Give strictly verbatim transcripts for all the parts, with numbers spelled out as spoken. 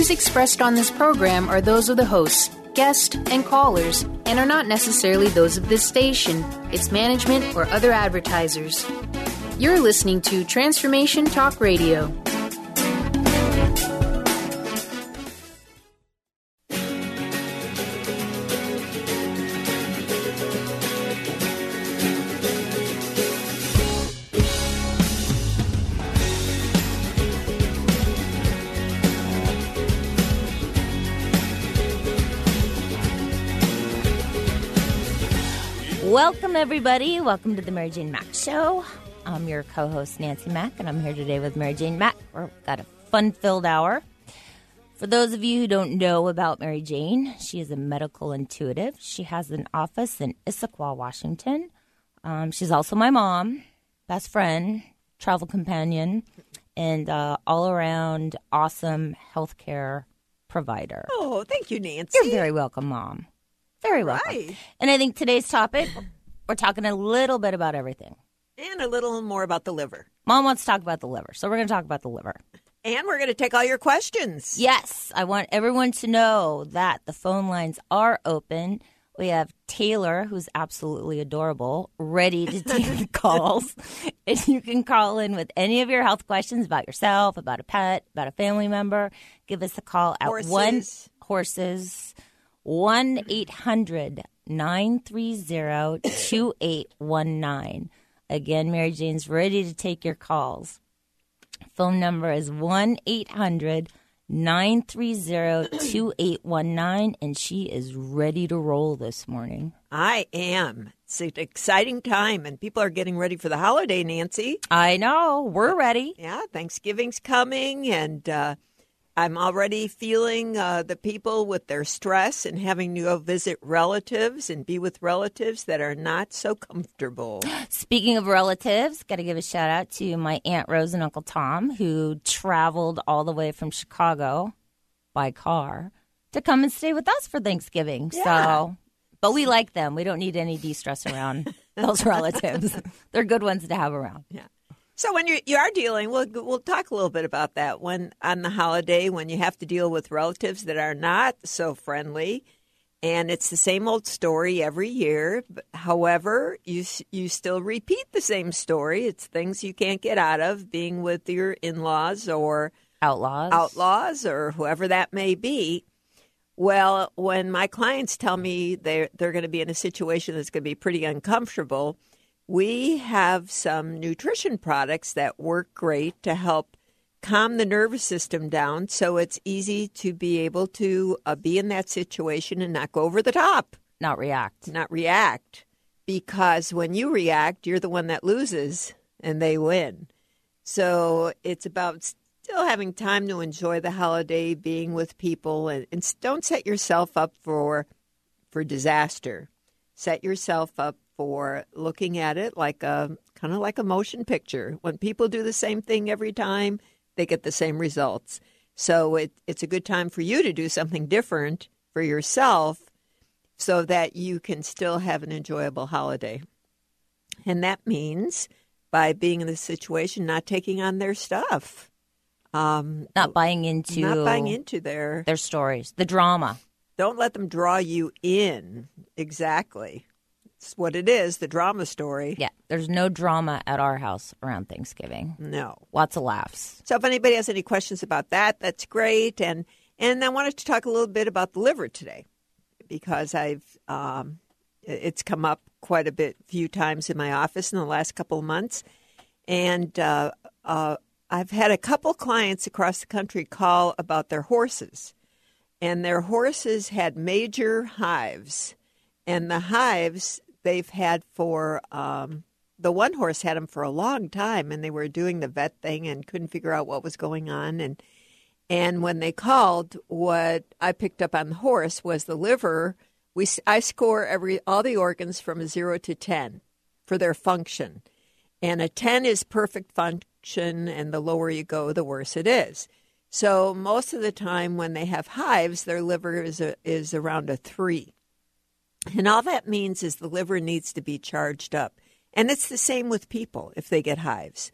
views expressed on this program are those of the hosts, guests, and callers, and are not necessarily those of this station, its management, or other advertisers. You're listening to Transformation Talk Radio. Welcome, everybody. Welcome to the Mary Jane Mack Show. I'm your co-host, Nancy Mack, and I'm here today with Mary Jane Mack. We've got a fun-filled hour. For those of you who don't know about Mary Jane, she is a medical intuitive. She has an office in Issaquah, Washington. Um, she's also my mom, best friend, travel companion, and uh, all-around awesome healthcare provider. Oh, thank you, Nancy. You're very welcome, Mom. Very welcome. Right. And I think today's topic, we're talking a little bit about everything. And a little more about the liver. Mom wants to talk about the liver, so we're going to talk about the liver. And we're going to take all your questions. Yes, I want everyone to know that the phone lines are open. We have Taylor, who's absolutely adorable, ready to take the calls. And you can call in with any of your health questions about yourself, about a pet, about a family member. Give us a call at Horses. one horses. one eight hundred nine three zero two eight one nine. Again, Mary Jane's ready to take your calls. Phone number is one eight hundred nine three zero two eight one nine, and she is ready to roll this morning. I am. It's an exciting time, and people are getting ready for the holiday, Nancy. I know. We're ready. Yeah, Thanksgiving's coming, and uh, I'm already feeling uh, the people with their stress and having to go visit relatives and be with relatives that are not so comfortable. Speaking of relatives, got to give a shout out to my Aunt Rose and Uncle Tom, who traveled all the way from Chicago by car to come and stay with us for Thanksgiving. Yeah. So, but we like them. We don't need any de-stress around those relatives. They're good ones to have around. Yeah. So when you you are dealing, we'll we'll talk a little bit about that. When on the holiday, when you have to deal with relatives that are not so friendly, and it's the same old story every year. However, you you still repeat the same story. It's things you can't get out of being with your in-laws or Outlaws. outlaws or whoever that may be. Well, when my clients tell me they're they're going to be in a situation that's going to be pretty uncomfortable, we have some nutrition products that work great to help calm the nervous system down so it's easy to be able to uh, be in that situation and not go over the top. Not react. Not react. Because when you react, you're the one that loses and they win. So it's about still having time to enjoy the holiday, being with people, and, and don't set yourself up for for disaster. Set yourself up for looking at it like a kind of like a motion picture. When people do the same thing every time, they get the same results. So it, it's a good time for you to do something different for yourself so that you can still have an enjoyable holiday. And that means by being in this situation, not taking on their stuff. Um, Not buying into not buying into their their stories, the drama. Don't let them draw you in. Exactly. It's what it is, the drama story. Yeah, there's no drama at our house around Thanksgiving. No. Lots of laughs. So if anybody has any questions about that, that's great. And and I wanted to talk a little bit about the liver today because I've um, it's come up quite a bit, few times in my office in the last couple of months. And uh, uh, I've had a couple clients across the country call about their horses. And their horses had major hives. And the hives they've had for, um, the one horse had them for a long time, and they were doing the vet thing and couldn't figure out what was going on. And and when they called, what I picked up on the horse was the liver. We I score every all the organs from a zero to ten for their function. And a ten is perfect function, and the lower you go, the worse it is. So most of the time when they have hives, their liver is a, is around a three. And all that means is the liver needs to be charged up. And it's the same with people if they get hives.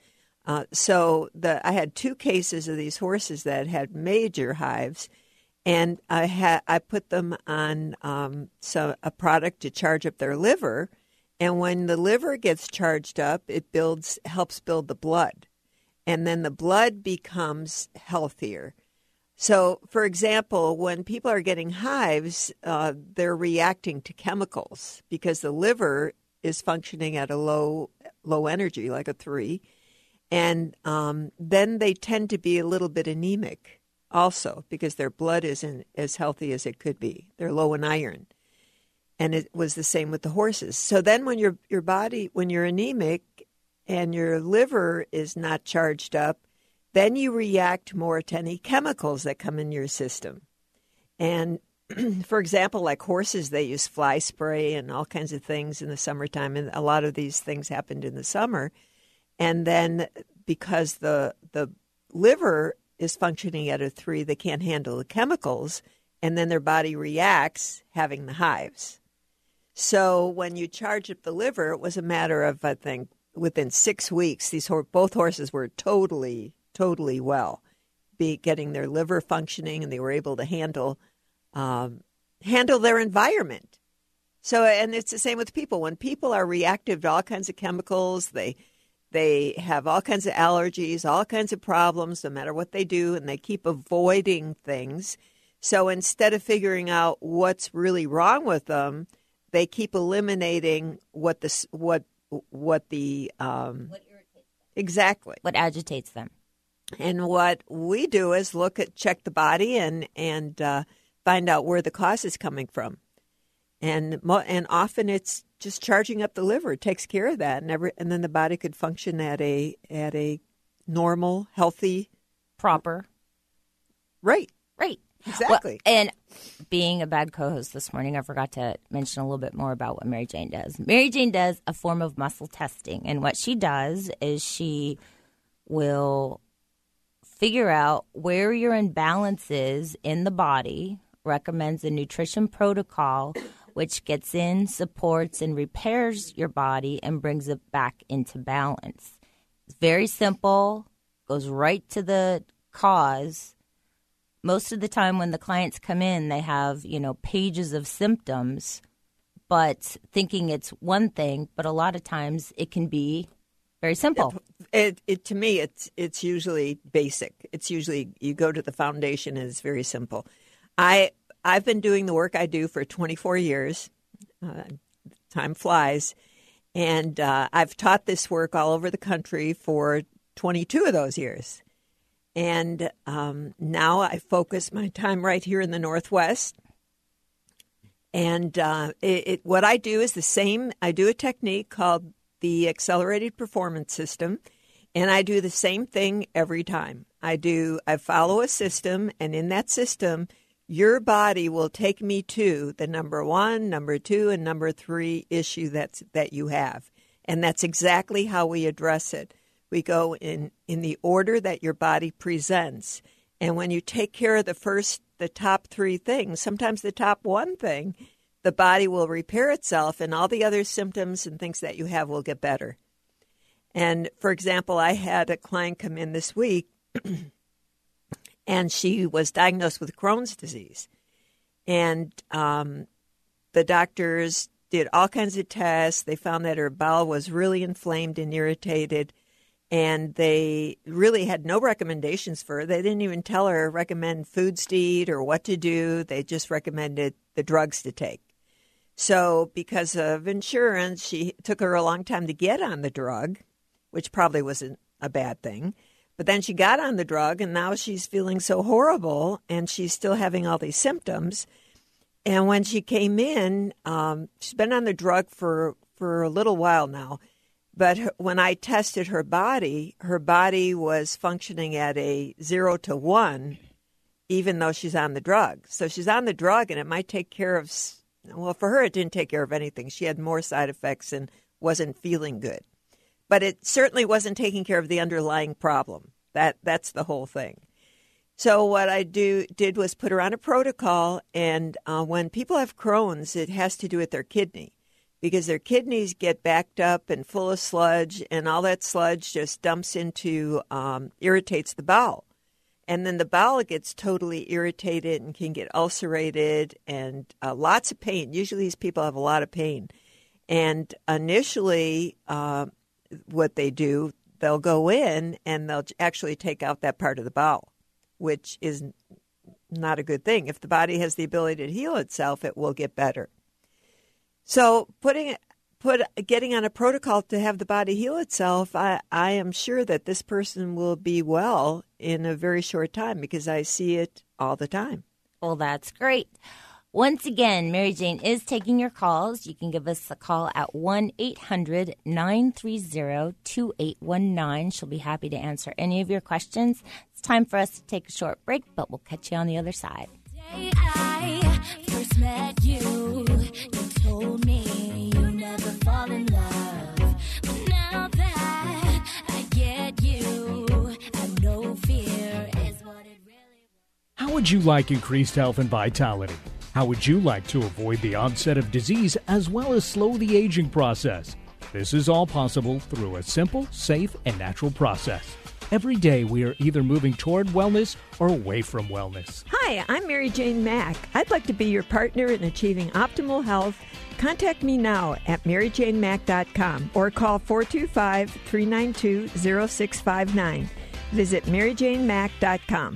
Uh, so the I had two cases of these horses that had major hives, and I had I put them on um, so a product to charge up their liver, and when the liver gets charged up, it builds helps build the blood, and then the blood becomes healthier. So, for example, when people are getting hives, uh, they're reacting to chemicals because the liver is functioning at a low low energy, like a three, and um, then they tend to be a little bit anemic also because their blood isn't as healthy as it could be. They're low in iron, and it was the same with the horses. So then, when your your body when you're anemic and your liver is not charged up, then you react more to any chemicals that come in your system. And for example, like horses, they use fly spray and all kinds of things in the summertime. And a lot of these things happened in the summer. And then because the the liver is functioning at a three, they can't handle the chemicals. And then their body reacts having the hives. So when you charge up the liver, it was a matter of, I think, within six weeks, these ho- both horses were totally totally well, be getting their liver functioning, and they were able to handle um, handle their environment. So, and it's the same with people. When people are reactive to all kinds of chemicals, they they have all kinds of allergies, all kinds of problems, no matter what they do, and they keep avoiding things. So instead of figuring out what's really wrong with them, they keep eliminating what the what what the um, What irritates them. Exactly What agitates them. And what we do is look at, check the body and and uh, find out where the cause is coming from. And mo- and often it's just charging up the liver. It takes care of that, and every, and then the body could function at a at a normal, healthy, Proper. rate. Right. Exactly. Well, and being a bad co-host this morning, I forgot to mention a little bit more about what Mary Jane does. Mary Jane does a form of muscle testing, and what she does is she will figure out where your imbalance is in the body, recommends a nutrition protocol which gets in, supports, and repairs your body and brings it back into balance. It's very simple, goes right to the cause. Most of the time when the clients come in, they have, you know, pages of symptoms, but thinking it's one thing, but a lot of times it can be very simple. It, it to me, it's it's usually basic. It's usually you go to the foundation and it's very simple. I I've been doing the work I do for twenty-four years. Uh, time flies, and uh, I've taught this work all over the country for twenty-two of those years. And um, now I focus my time right here in the Northwest. And uh, it, it, what I do is the same. I do a technique called the Accelerated Performance System, and I do the same thing every time. I do. I follow a system, and in that system, your body will take me to the number one, number two, and number three issue that's that you have, and that's exactly how we address it. We go in, in the order that your body presents. And when you take care of the first, the top three things, sometimes the top one thing, the body will repair itself and all the other symptoms and things that you have will get better. And, for example, I had a client come in this week, and she was diagnosed with Crohn's disease. And um, the doctors did all kinds of tests. They found that her bowel was really inflamed and irritated. And they really had no recommendations for her. They didn't even tell her, recommend foods to eat or what to do. They just recommended the drugs to take. So because of insurance, she it took her a long time to get on the drug, which probably wasn't a bad thing. But then she got on the drug, and now she's feeling so horrible, and she's still having all these symptoms. And when she came in, um, she's been on the drug for, for a little while now. But her, when I tested her body, her body was functioning at a zero to one, even though she's on the drug. So she's on the drug, and it might take care of, well, for her, it didn't take care of anything. She had more side effects and wasn't feeling good. But it certainly wasn't taking care of the underlying problem. That That's the whole thing. So what I do did was put her on a protocol, and uh, when people have Crohn's, it has to do with their kidney. because their kidneys get backed up and full of sludge, and all that sludge just dumps into, um, irritates the bowel. And then the bowel gets totally irritated and can get ulcerated and uh, lots of pain. Usually these people have a lot of pain. And initially, uh, what they do, they'll go in and they'll actually take out that part of the bowel, which is not a good thing. If the body has the ability to heal itself, it will get better. So putting put getting on a protocol to have the body heal itself, I, I am sure that this person will be well in a very short time because I see it all the time. Well, that's great. Once again, Mary Jane is taking your calls. You can give us a call at one eight hundred nine three zero two eight one nine. She'll be happy to answer any of your questions. It's time for us to take a short break, but we'll catch you on the other side. The day I first met you, you told me you never fall in love. But now that I get you, I know fear is what it really was. How would you like increased health and vitality? How would you like to avoid the onset of disease as well as slow the aging process? This is all possible through a simple, safe, and natural process. Every day we are either moving toward wellness or away from wellness. Hi, I'm Mary Jane Mack. I'd like to be your partner in achieving optimal health. Contact me now at mary jane mack dot com or call four two five, three nine two, zero six five nine. Visit mary jane mack dot com.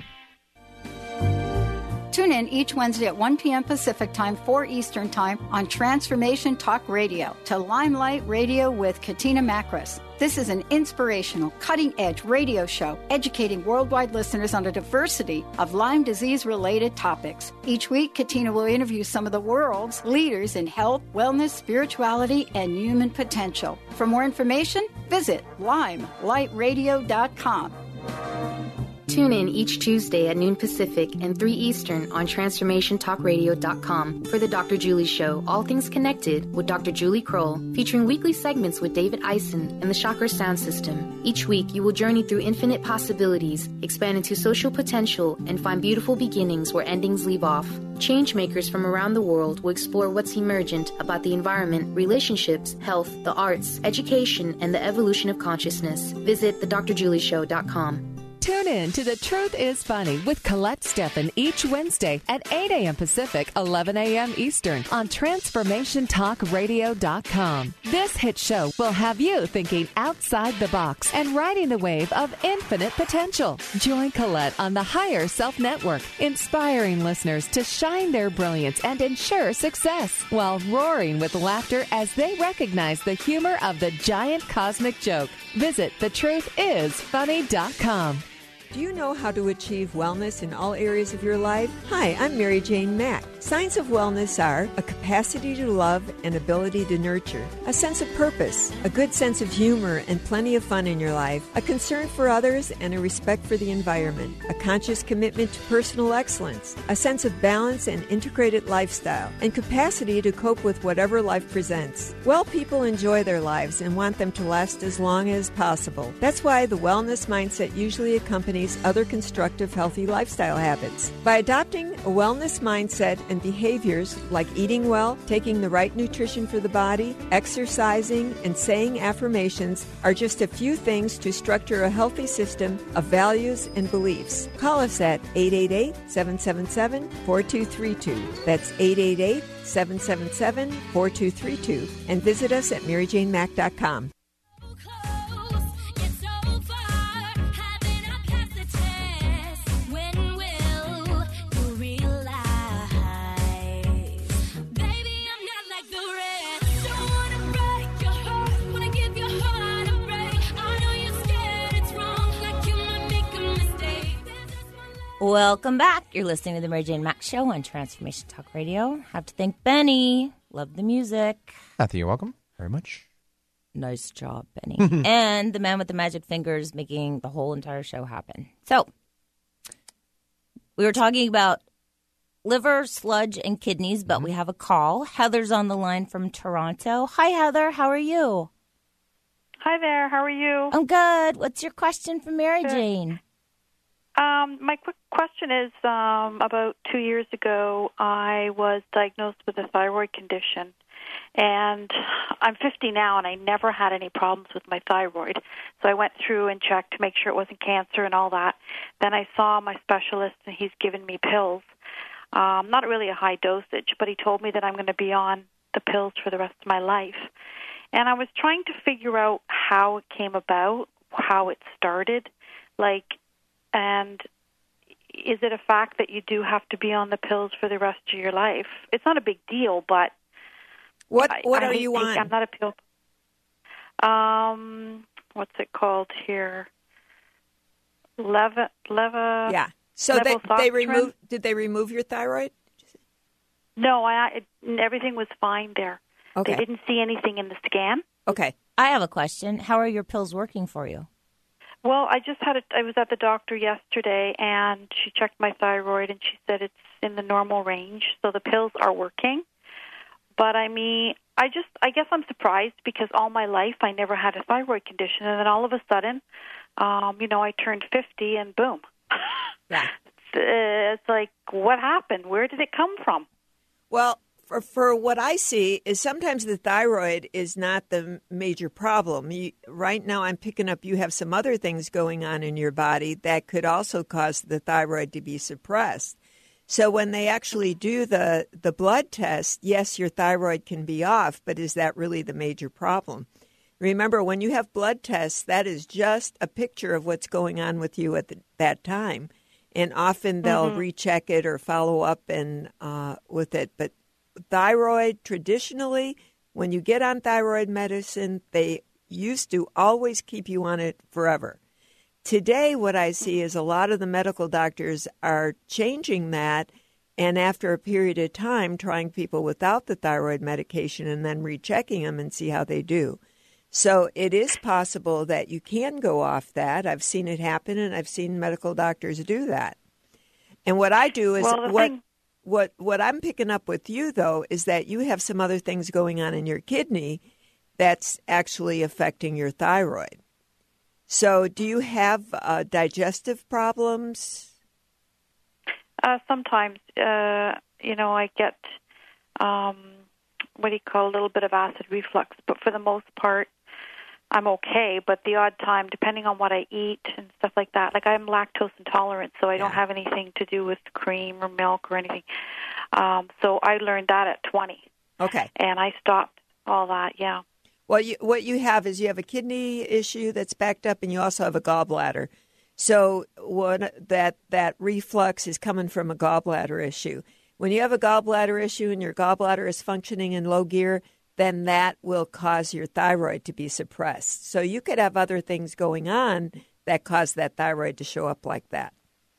Tune in each Wednesday at one p.m. Pacific Time, four Eastern Time on Transformation Talk Radio to Limelight Radio with Katina Makris. This is an inspirational, cutting-edge radio show educating worldwide listeners on a diversity of Lyme disease-related topics. Each week, Katina will interview some of the world's leaders in health, wellness, spirituality, and human potential. For more information, visit lime light radio dot com. Tune in each Tuesday at noon Pacific and three Eastern on transformation talk radio dot com for the Doctor Julie Show, All Things Connected with Doctor Julie Kroll, featuring weekly segments with David Eisen and the Chakra Sound System. Each week, you will journey through infinite possibilities, expand into social potential, and find beautiful beginnings where endings leave off. Changemakers from around the world will explore what's emergent about the environment, relationships, health, the arts, education, and the evolution of consciousness. Visit the dr julie show dot com. Tune in to The Truth is Funny with Colette Steffen each Wednesday at eight a.m. Pacific, eleven a.m. Eastern on transformation talk radio dot com. This hit show will have you thinking outside the box and riding the wave of infinite potential. Join Colette on the Higher Self Network, inspiring listeners to shine their brilliance and ensure success while roaring with laughter as they recognize the humor of the giant cosmic joke. Visit the truth is funny dot com. Do you know how to achieve wellness in all areas of your life? Hi, I'm Mary Jane Mack. Signs of wellness are a capacity to love and ability to nurture, a sense of purpose, a good sense of humor and plenty of fun in your life, a concern for others and a respect for the environment, a conscious commitment to personal excellence, a sense of balance and integrated lifestyle, and capacity to cope with whatever life presents. Well people enjoy their lives and want them to last as long as possible. That's why the wellness mindset usually accompanies other constructive, healthy lifestyle habits. By adopting a wellness mindset and behaviors like eating well, taking the right nutrition for the body, exercising, and saying affirmations are just a few things to structure a healthy system of values and beliefs. Call us at eight eight eight, seven seven seven, four two three two. That's eight eight eight, seven seven seven, four two three two. And visit us at mary jane mack dot com. Welcome back. You're listening to the Mary Jane Mack Show on Transformation Talk Radio. Have to thank Benny. Love the music. Matthew, you're welcome very much. Nice job, Benny. And the man with the magic fingers making the whole entire show happen. So, we were talking about liver, sludge, and kidneys, but mm-hmm. we have a call. Heather's on the line from Toronto. Hi, Heather. How are you? Hi there. How are you? I'm good. What's your question for Mary good. Jane? Um, my quick question is, um, about two years ago, I was diagnosed with a thyroid condition, And I'm fifty now, and I never had any problems with my thyroid. So I went through and checked to make sure it wasn't cancer and all that. Then I saw my specialist, and he's given me pills. Um, not really a high dosage, but he told me that I'm going to be on the pills for the rest of my life. And I was trying to figure out how it came about, how it started, like, and is it a fact that you do have to be on the pills for the rest of your life? It's not a big deal, but what what I, are I you think on? I'm not a pill. Um, what's it called here? Leva, leva. Yeah. So they they remove. Did they remove your thyroid? No, I it, everything was fine there. Okay. They didn't see anything in the scan. Okay. I have a question. How are your pills working for you? Well, I just had a, I was at the doctor yesterday, and she checked my thyroid, and she said it's in the normal range, so the pills are working. But I mean, I just, I guess I'm surprised because all my life I never had a thyroid condition, and then all of a sudden, um, you know, I turned fifty, and boom. Yeah. It's like, what happened? Where did it come from? Well, for, for what I see is sometimes the thyroid is not the major problem. You, right now I'm picking up you have some other things going on in your body that could also cause the thyroid to be suppressed. So when they actually do the, the blood test, yes, your thyroid can be off, but is that really the major problem? Remember, when you have blood tests, that is just a picture of what's going on with you at the, that time. And often they'll mm-hmm. recheck it or follow up and uh, with it. But thyroid, traditionally, when you get on thyroid medicine, they used to always keep you on it forever. Today, what I see is a lot of the medical doctors are changing that, and after a period of time, trying people without the thyroid medication and then rechecking them and see how they do. So it is possible that you can go off that. I've seen it happen, and I've seen medical doctors do that. And what I do is well, what thing- what what I'm picking up with you, though, is that you have some other things going on in your kidney that's actually affecting your thyroid. So do you have uh, digestive problems? Uh, sometimes, uh, you know, I get, um, what do you call, a little bit of acid reflux. But for the most part, I'm okay. But the odd time, depending on what I eat and stuff like that, like I'm lactose intolerant, so I don't Yeah. have anything to do with cream or milk or anything. Um, so I learned that at twenty. Okay. And I stopped all that, yeah. Well, you, what you have is you have a kidney issue that's backed up, and you also have a gallbladder. So what, that that reflux is coming from a gallbladder issue. When you have a gallbladder issue and your gallbladder is functioning in low gear, then that will cause your thyroid to be suppressed. So you could have other things going on that cause that thyroid to show up like that.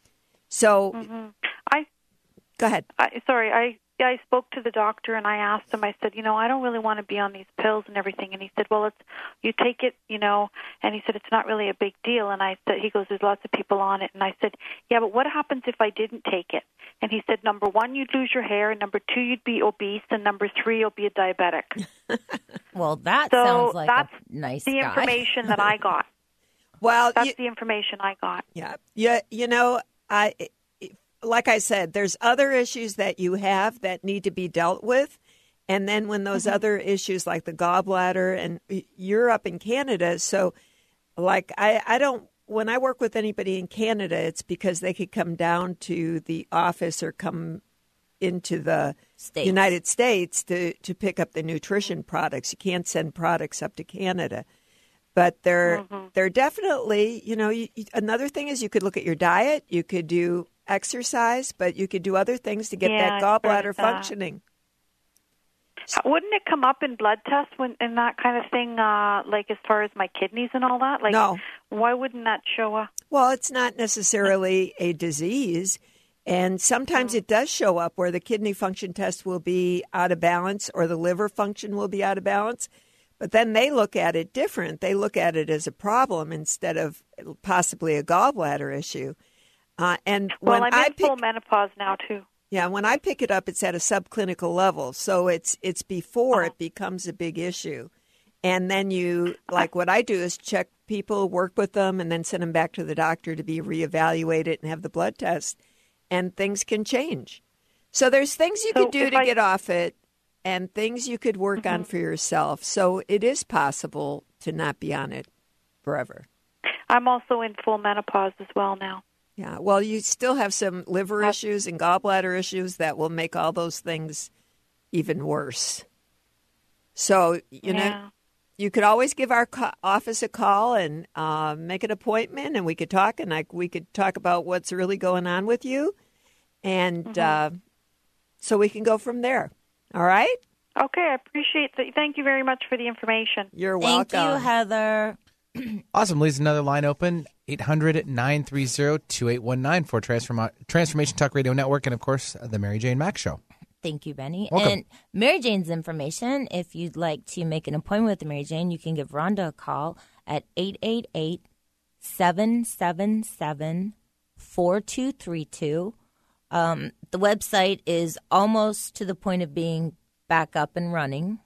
So mm-hmm. I go ahead. I, sorry, I yeah, I spoke to the doctor and I asked him. I said, you know, I don't really want to be on these pills and everything. And he said, well, it's you take it, you know. And he said it's not really a big deal. And I said, he goes, there's lots of people on it. And I said, yeah, but what happens if I didn't take it? And he said, number one, you'd lose your hair, and number two, you'd be obese, and number three, you'll be a diabetic. Well, that so sounds like that's a nice the guy. information that I got. Well, that's you, the information I got. Yeah, yeah. You know, I like I said, there's other issues that you have that need to be dealt with, and then when those mm-hmm. other issues like the gallbladder, and you're up in Canada, so like I, I don't. When I work with anybody in Canada, it's because they could come down to the office or come into the States. United States to, to pick up the nutrition products. You can't send products up to Canada. But they're, mm-hmm. they're definitely, you know, you, another thing is you could look at your diet. You could do exercise, but you could do other things to get yeah, that gallbladder that. functioning. Wouldn't it come up in blood tests when and that kind of thing, uh, like as far as my kidneys and all that? Like, no. Why wouldn't that show up? Well, it's not necessarily a disease, and sometimes mm. it does show up where the kidney function test will be out of balance or the liver function will be out of balance. But then they look at it different. They look at it as a problem instead of possibly a gallbladder issue. Uh, and well, when I'm I in pick, full menopause now too. Yeah, when I pick it up, it's at a subclinical level, so it's it's before oh. it becomes a big issue. And then you, like what I do is check people, work with them, and then send them back to the doctor to be reevaluated and have the blood test, and things can change. So there's things you so can do to I, get off it, and things you could work mm-hmm. on for yourself. So it is possible to not be on it forever. I'm also in full menopause as well now. Yeah, well, you still have some liver issues and gallbladder issues that will make all those things even worse. So, you know, yeah. you could always give our co- office a call and uh, make an appointment, and we could talk, and I, we could talk about what's really going on with you. And mm-hmm. uh, so we can go from there. All right? Okay, I appreciate that. Thank you very much for the information. You're Thank welcome. you, Heather. Awesome. Leaves another line open, eight hundred, nine three zero, two eight one nine for Transform- Transformation Talk Radio Network and, of course, the Mary Jane Mack Show. Thank you, Benny. Welcome. And Mary Jane's information, if you'd like to make an appointment with Mary Jane, you can give Rhonda a call at eight eight eight, seven seven seven, four two three two. Um, the website is almost to the point of being back up and running.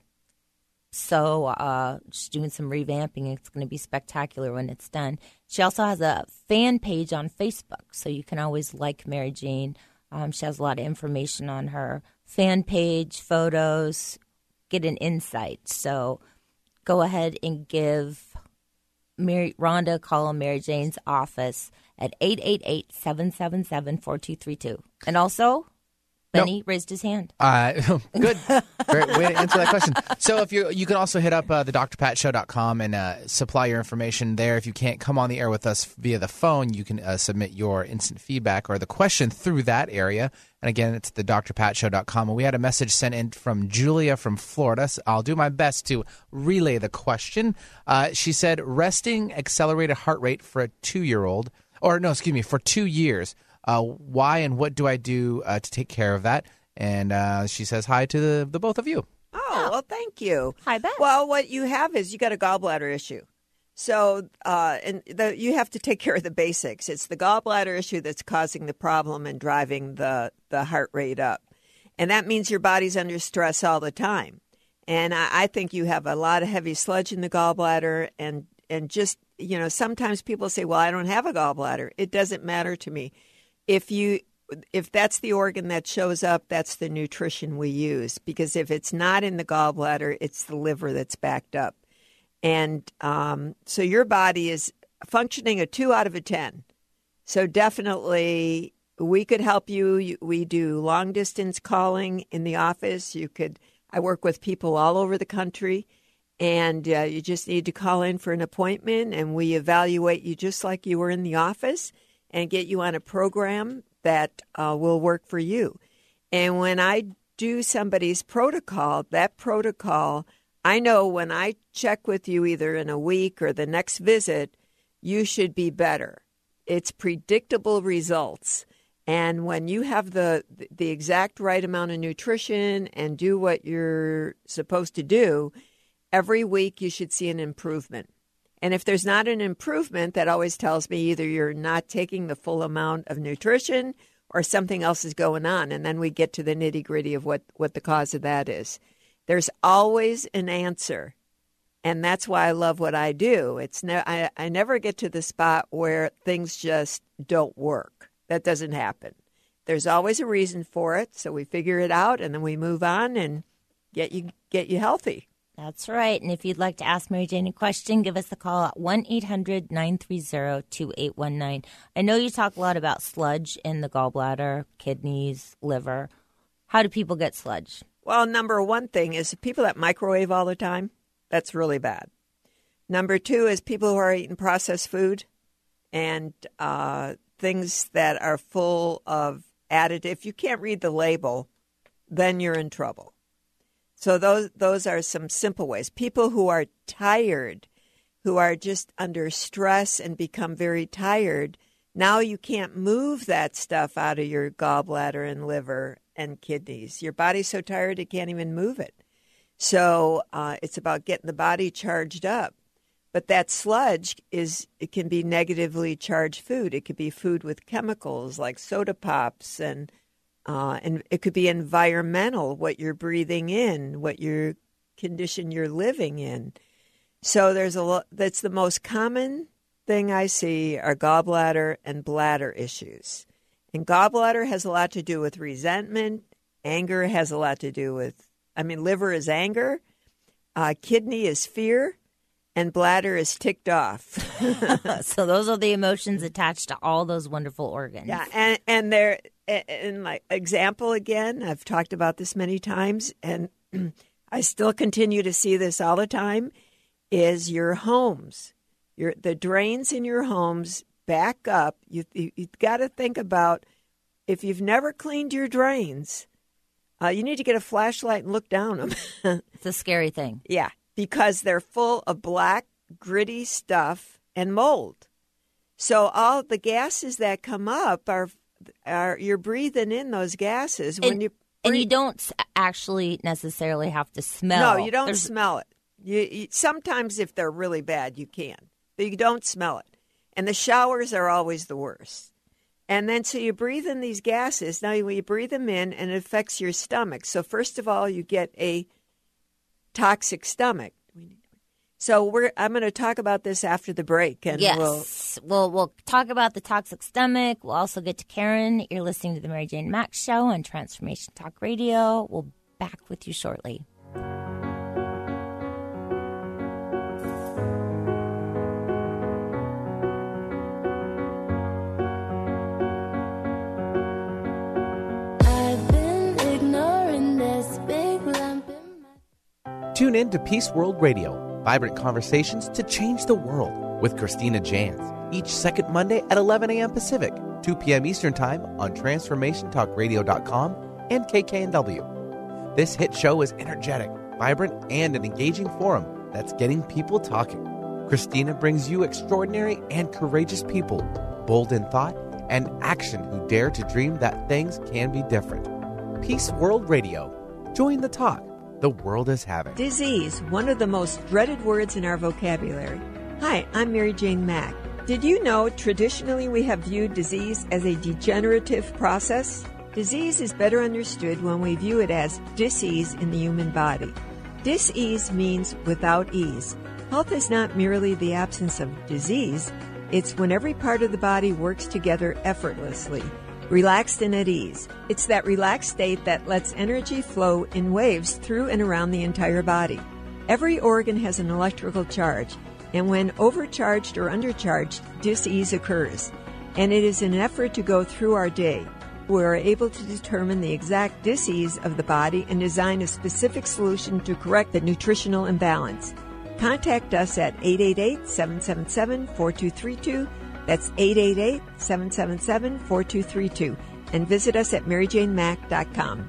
So uh, just doing some revamping. It's going to be spectacular when it's done. She also has a fan page on Facebook, so you can always like Mary Jane. Um, she has a lot of information on her fan page, photos, get an insight. So go ahead and give Mary, Rhonda a call on Mary Jane's office at eight eight eight, seven seven seven, four two three two. And also, Benny nope. raised his hand. Uh, good. Great way to answer that question. So if you you can also hit up uh, the d r pat show dot com and uh, supply your information there. If you can't come on the air with us via the phone, you can uh, submit your instant feedback or the question through that area. And again, it's the d r pat show dot com. And we had a message sent in from Julia from Florida. So I'll do my best to relay the question. Uh, she said, resting accelerated heart rate for a two-year-old, or no, excuse me, for two years. Uh, why and what do I do uh, to take care of that? And uh, she says hi to the, the both of you. Oh, well, thank you. Hi, Beth. Well, what you have is you got a gallbladder issue. So uh, and the, you have to take care of the basics. It's the gallbladder issue that's causing the problem and driving the, the heart rate up. And that means your body's under stress all the time. And I, I think you have a lot of heavy sludge in the gallbladder. And, and just, you know, sometimes people say, well, I don't have a gallbladder. It doesn't matter to me. If you, if that's the organ that shows up, that's the nutrition we use. Because if it's not in the gallbladder, it's the liver that's backed up. And um, so your body is functioning a two out of a ten. So definitely we could help you. We do long distance calling in the office. You could, I work with people all over the country. And uh, you just need to call in for an appointment, and we evaluate you just like you were in the office and get you on a program that uh, will work for you. And when I do somebody's protocol, that protocol, I know when I check with you either in a week or the next visit, you should be better. It's predictable results. And when you have the the exact right amount of nutrition and do what you're supposed to do, every week you should see an improvement. And if there's not an improvement, that always tells me either you're not taking the full amount of nutrition or something else is going on. And then we get to the nitty-gritty of what, what the cause of that is. There's always an answer. And that's why I love what I do. It's ne- I, I never get to the spot where things just don't work. That doesn't happen. There's always a reason for it. So we figure it out and then we move on and get you get you healthy. That's right. And if you'd like to ask Mary Jane a question, give us a call at one eight hundred, nine three zero, two eight one nine. I know you talk a lot about sludge in the gallbladder, kidneys, liver. How do people get sludge? Well, number one thing is people that microwave all the time. That's really bad. Number two is people who are eating processed food and uh, things that are full of additive. If you can't read the label, then you're in trouble. So those those are some simple ways. People who are tired, who are just under stress and become very tired, now you can't move that stuff out of your gallbladder and liver and kidneys. Your body's so tired it can't even move it. So uh, it's about getting the body charged up. But that sludge is it can be negatively charged food. It could be food with chemicals like soda pops and Uh, and it could be environmental, what you're breathing in, what your condition you're living in. So there's a lot. That's the most common thing I see are gallbladder and bladder issues. And gallbladder has a lot to do with resentment. Anger has a lot to do with I mean, liver is anger, uh, kidney is fear, and bladder is ticked off. So those are the emotions attached to all those wonderful organs. Yeah, and and they're in like example again. I've talked about this many times, and I still continue to see this all the time. Is your homes, your the drains in your homes back up? You, you you've got to think about if you've never cleaned your drains. Uh, you need to get a flashlight and look down them. It's a scary thing. Yeah, because they're full of black, gritty stuff and mold. So all the gases that come up are, are you're breathing in those gases and, when you and you don't actually necessarily have to smell. No, you don't There's, smell it. You, you sometimes if they're really bad, you can, but you don't smell it. And the showers are always the worst. And then so you breathe in these gases. Now you breathe them in, and it affects your stomach. So first of all, you get a toxic stomach. So we're I'm going to talk about this after the break. And yes, we'll, we'll we'll talk about the toxic stomach. We'll also get to Karen. You're listening to the Mary Jane Mack Show on Transformation Talk Radio. We'll be back with you shortly. Tune in to Peace World Radio, vibrant conversations to change the world with Christina Jans, each second Monday at eleven a.m. Pacific, two p.m. Eastern Time on Transformation Talk Radio dot com and K K N W. This hit show is energetic, vibrant, and an engaging forum that's getting people talking. Christina brings you extraordinary and courageous people, bold in thought and action who dare to dream that things can be different. Peace World Radio. Join the talk the world is having. Disease, one of the most dreaded words in our vocabulary. Hi, I'm Mary Jane Mack. Did you know traditionally we have viewed disease as a degenerative process? Disease is better understood when we view it as dis-ease in the human body. Dis-ease means without ease. Health is not merely the absence of disease, it's when every part of the body works together effortlessly, relaxed and at ease. It's that relaxed state that lets energy flow in waves through and around the entire body. Every organ has an electrical charge, and when overcharged or undercharged, dis-ease occurs. And it is an effort to go through our day. We are able to determine the exact dis-ease of the body and design a specific solution to correct the nutritional imbalance. Contact us at eight eight eight, seven seven seven, four two three two. That's eight eight eight, seven seven seven, four two three two. And visit us at Mary Jane Mack dot com.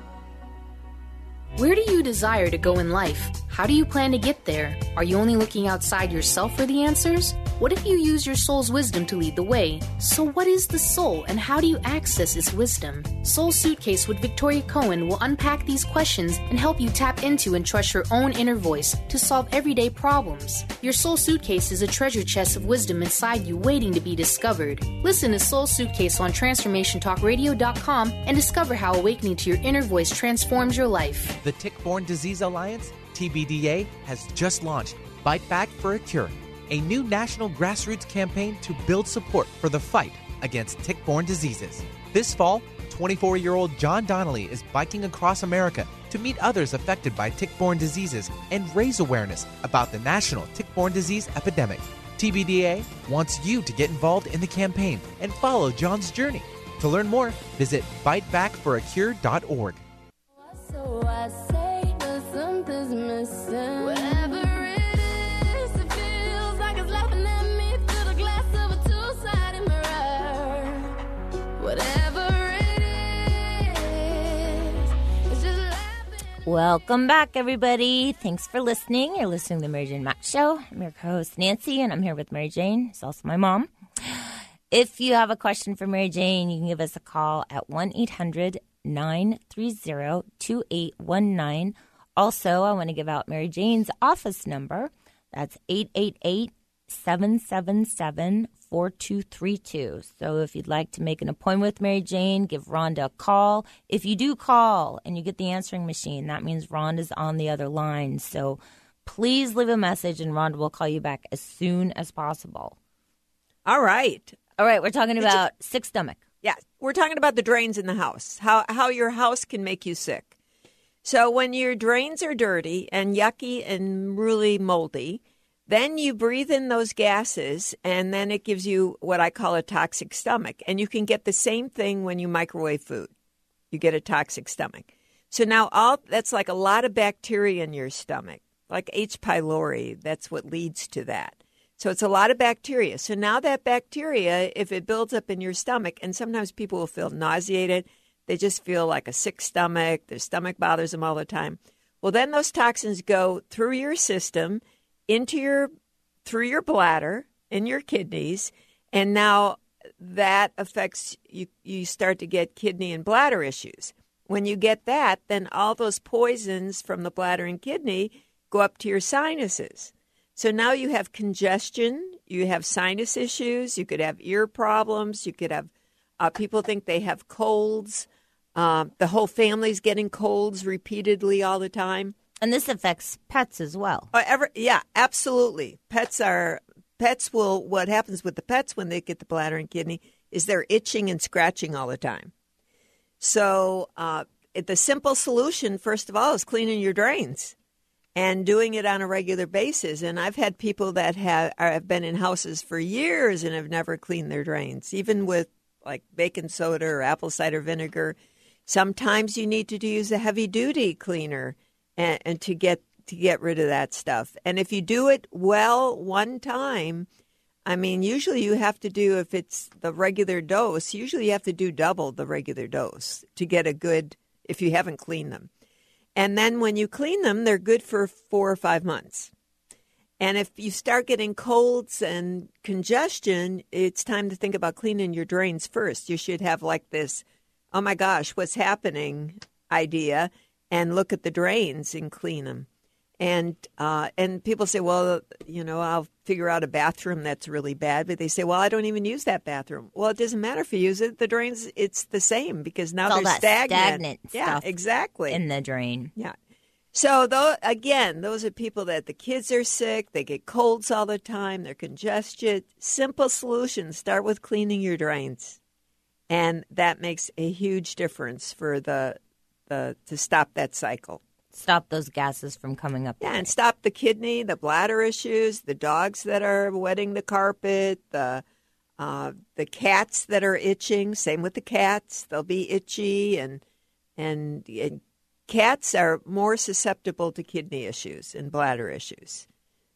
Where do you desire to go in life? How do you plan to get there? Are you only looking outside yourself for the answers? What if you use your soul's wisdom to lead the way? So what is the soul and how do you access its wisdom? Soul Suitcase with Victoria Cohen will unpack these questions and help you tap into and trust your own inner voice to solve everyday problems. Your Soul Suitcase is a treasure chest of wisdom inside you waiting to be discovered. Listen to Soul Suitcase on Transformation Talk Radio dot com and discover how awakening to your inner voice transforms your life. The Tick-Borne Disease Alliance, T B D A, has just launched Fight Back for a Cure, a new national grassroots campaign to build support for the fight against tick-borne diseases. This fall, twenty-four-year-old John Donnelly is biking across America to meet others affected by tick-borne diseases and raise awareness about the national tick-borne disease epidemic. T B D A wants you to get involved in the campaign and follow John's journey. To learn more, visit fight back for a cure dot org. So I say that something's missing. Whatever it is, it feels like it's laughing at me through the glass of a two-sided mirror. Whatever it is, it's just laughing. Welcome back, everybody. Thanks for listening. You're listening to the Mary Jane Mack Show. I'm your co-host, Nancy, and I'm here with Mary Jane. It's also my mom. If you have a question for Mary Jane, you can give us a call at one eight hundred nine three zero two eight one nine. Also, I want to give out Mary Jane's office number. That's eight eight eight, seven seven seven, four two three two. So if you'd like to make an appointment with Mary Jane, give Rhonda a call. If you do call and you get the answering machine, that means Rhonda's on the other line. So please leave a message and Rhonda will call you back as soon as possible. All right. All right, we're talking about sick stomach. Yeah, we're talking about the drains in the house, how how your house can make you sick. So when your drains are dirty and yucky and really moldy, then you breathe in those gases, and then it gives you what I call a toxic stomach. And you can get the same thing when you microwave food. You get a toxic stomach. So now all that's like a lot of bacteria in your stomach, like H. pylori. That's what leads to that. So it's a lot of bacteria. So now that bacteria, if it builds up in your stomach, and sometimes people will feel nauseated, they just feel like a sick stomach, their stomach bothers them all the time. Well, then those toxins go through your system, into your, through your bladder, in your kidneys, and now that affects you. You start to get kidney and bladder issues. When you get that, then all those poisons from the bladder and kidney go up to your sinuses. So now you have congestion, you have sinus issues, you could have ear problems, you could have uh, people think they have colds. Uh, the whole family's getting colds repeatedly all the time. And this affects pets as well. Uh, ever, yeah, absolutely. Pets are pets will. What happens with the pets when they get the bladder and kidney is they're itching and scratching all the time. So uh, it, the simple solution, first of all, is cleaning your drains and doing it on a regular basis. And I've had people that have are, have been in houses for years and have never cleaned their drains, even with like baking soda or apple cider vinegar. Sometimes you need to use a heavy duty cleaner. And, and to get to get rid of that stuff. And if you do it well one time, I mean, usually you have to do, if it's the regular dose, usually you have to do double the regular dose to get a good, if you haven't cleaned them. And then when you clean them, they're good for four or five months. And if you start getting colds and congestion, it's time to think about cleaning your drains first. You should have like this, oh my gosh, what's happening idea, and look at the drains and clean them. And uh, and people say, well, you know, I'll figure out a bathroom that's really bad. But they say, well, I don't even use that bathroom. Well, it doesn't matter if you use it. The drains, it's the same because now it's they're all that stagnant. stagnant yeah, stuff exactly. in the drain. Yeah. So, though, again, those are people that the kids are sick. They get colds all the time. They're congested. Simple solutions. Start with cleaning your drains. And that makes a huge difference for the The, to stop that cycle. Stop those gases from coming up. Yeah, and stop the kidney, the bladder issues, the dogs that are wetting the carpet, the uh, the cats that are itching. Same with the cats; they'll be itchy, and, and and cats are more susceptible to kidney issues and bladder issues.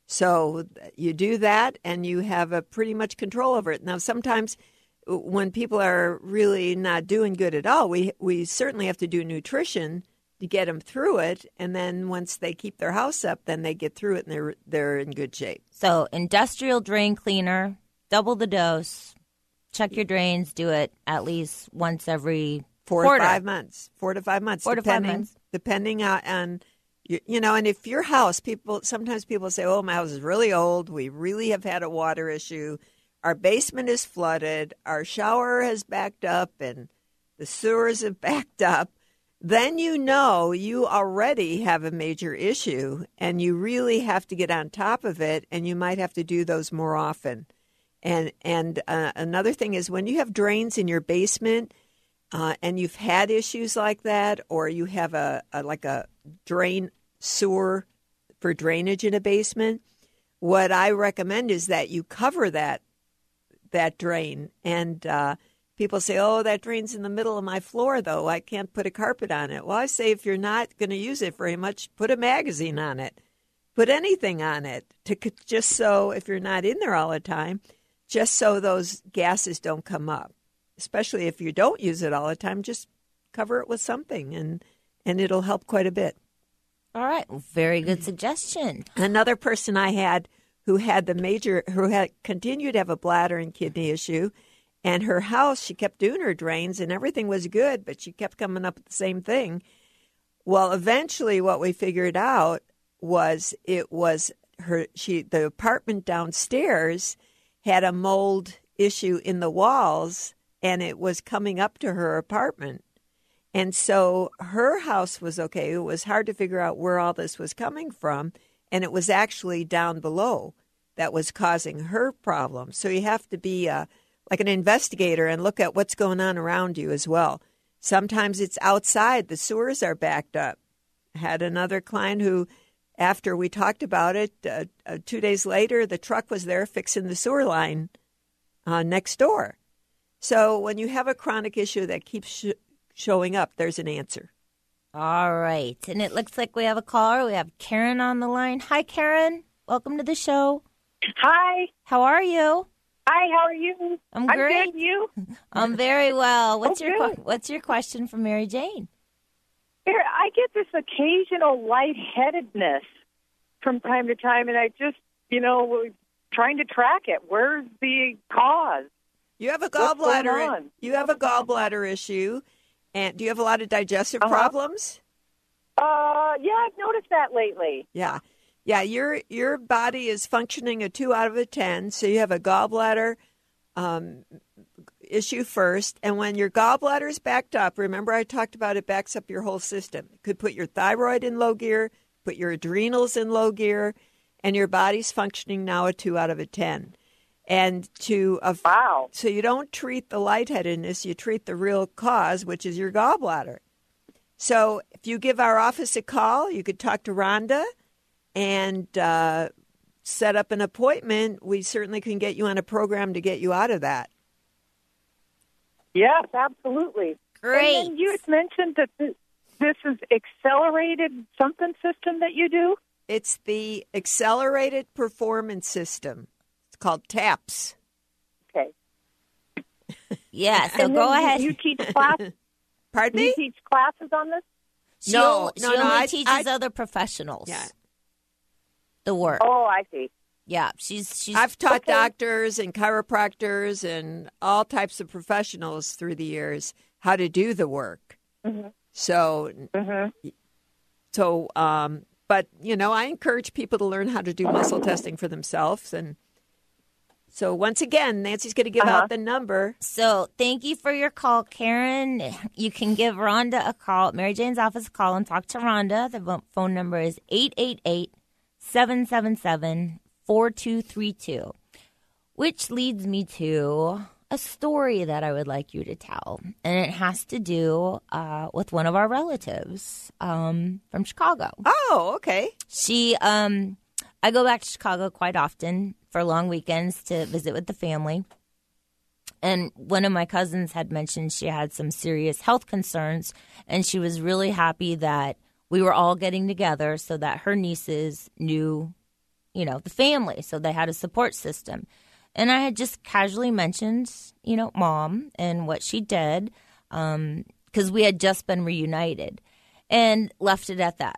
So you do that, and you have a pretty much control over it. Now, sometimes when people are really not doing good at all, we we certainly have to do nutrition to get them through it. And then once they keep their house up, then they get through it and they're they're in good shape. So industrial drain cleaner, double the dose. Check your drains. Do it at least once every four quarter. to five months. Four to five months. Four depending, to five months. Depending on, on you, you know, and if your house, people sometimes people say, "Oh, my house is really old. We really have had a water issue. Our basement is flooded. Our shower has backed up, and the sewers have backed up." Then you know you already have a major issue, and you really have to get on top of it, and you might have to do those more often. And and uh, another thing is when you have drains in your basement, uh, and you've had issues like that, or you have a, a like a drain sewer for drainage in a basement, what I recommend is that you cover that that drain. And uh, people say, oh, that drain's in the middle of my floor, though. I can't put a carpet on it. Well, I say if you're not going to use it very much, put a magazine on it. Put anything on it, to just so if you're not in there all the time, just so those gases don't come up. Especially if you don't use it all the time, just cover it with something, and, and it'll help quite a bit. All right. Well, very good suggestion. Another person I had who had the major, who had continued to have a bladder and kidney issue, and her house, she kept doing her drains, and everything was good, but she kept coming up with the same thing. Well, eventually what we figured out was it was her, she, the apartment downstairs had a mold issue in the walls, and it was coming up to her apartment. And so her house was okay. It was hard to figure out where all this was coming from, and it was actually down below that was causing her problem. So you have to be a, like an investigator and look at what's going on around you as well. Sometimes it's outside. The sewers are backed up. Had another client who, after we talked about it, uh, uh, two days later, the truck was there fixing the sewer line uh, next door. So when you have a chronic issue that keeps sh- showing up, there's an answer. All right. And it looks like we have a caller. We have Karen on the line. Hi, Karen. Welcome to the show. Hi. How are you? Hi, how are you? I'm I'm great. good. You? I'm very well. What's Oh, your good. que- What's your question for Mary Jane? Here, I get this occasional lightheadedness from time to time, and I just, you know, trying to track it. Where's the cause? You have a What's going gallbladder. on? You have a gallbladder issue, and do you have a lot of digestive Uh-huh. problems? Uh, yeah, I've noticed that lately. Yeah, yeah. Your your body is functioning a two out of a ten, so you have a gallbladder um, issue first. And when your gallbladder is backed up, remember I talked about it backs up your whole system. It could put your thyroid in low gear, put your adrenals in low gear, and your body's functioning now a two out of a ten. And to uh, Wow. so you don't treat the lightheadedness, you treat the real cause, which is your gallbladder. So if you give our office a call, you could talk to Rhonda and uh, set up an appointment. We certainly can get you on a program to get you out of that. Yes, absolutely. Great. And then you had mentioned that this, this is accelerated something system that you do? It's the Accelerated Performance System. It's called TAPS. Okay. Yeah, so And go then you- ahead. You teach class. Pardon You me? teach classes on this? She No, only, no, she no, only I- teaches I- other professionals Yeah. the work. Oh, I see. Yeah, she's she's. I've taught Okay. doctors and chiropractors and all types of professionals through the years how to do the work. Mm-hmm. So, Mm-hmm. so, um, but you know, I encourage people to learn how to do muscle testing for themselves. And so, once again, Nancy's going to give Uh-huh. out the number. So thank you for your call, Karen. You can give Rhonda a call, Mary Jane's office a call, and talk to Rhonda. The vo- phone number is eight eight eight, seven seven seven, four two three two, which leads me to a story that I would like you to tell. And it has to do uh, with one of our relatives um, from Chicago. Oh, okay. She, um, I go back to Chicago quite often for long weekends to visit with the family. And one of my cousins had mentioned she had some serious health concerns, and she was really happy that we were all getting together so that her nieces knew, you know, the family, so they had a support system. And I had just casually mentioned, you know, Mom and what she did, um, because we had just been reunited, and left it at that.